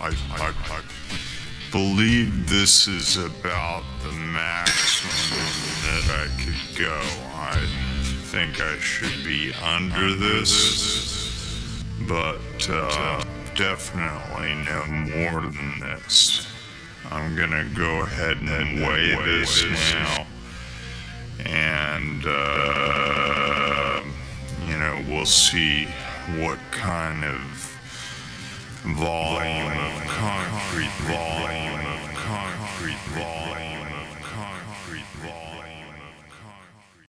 I believe this is about the maximum that I could go. I think I should be under this, but definitely no more than this. I'm gonna go ahead and weigh this now, and we'll see what kind of volume of concrete